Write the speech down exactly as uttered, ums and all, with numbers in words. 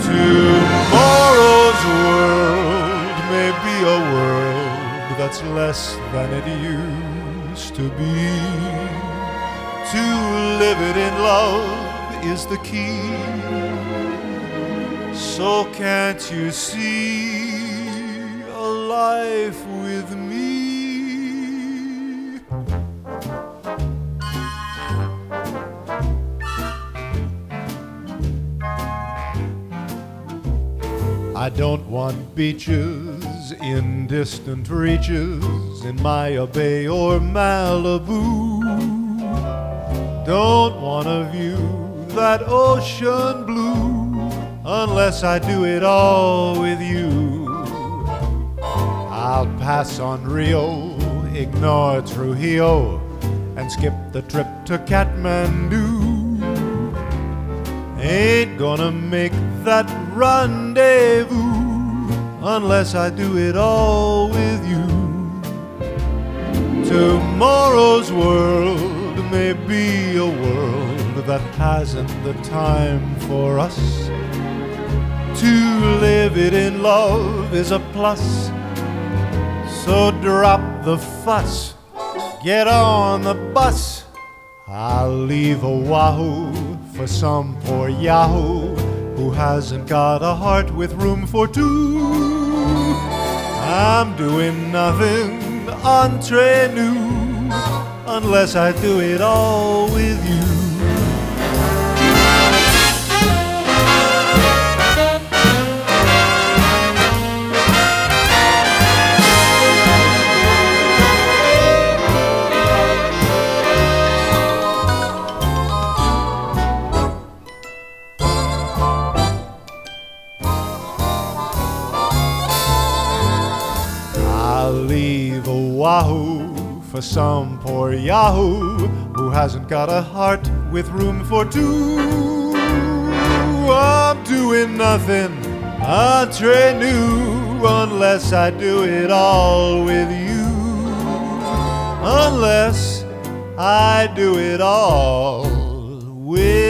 Tomorrow's world may be a world that's less than it used to be. To live it in love is the key. So can't you see a life with me? I don't want beaches in distant reaches in Maya Bay or Malibu. Don't want a view that ocean blue unless I do it all with you. I'll pass on Rio, ignore Trujillo, and skip the trip to Kathmandu. Ain't gonna make that rendezvous unless I do it all with you. Tomorrow's world may be a world that hasn't the time for us. To live it in love is a plus. So drop the fuss, get on the bus. I'll leave Oahu for some poor yahoo who hasn't got a heart with room for two. I'm doing nothing entre nous unless I do it all with you. I'll leave Oahu for some poor yahoo who hasn't got a heart with room for two. I'm doing nothing entre nous unless I do it all with you. Unless I do it all with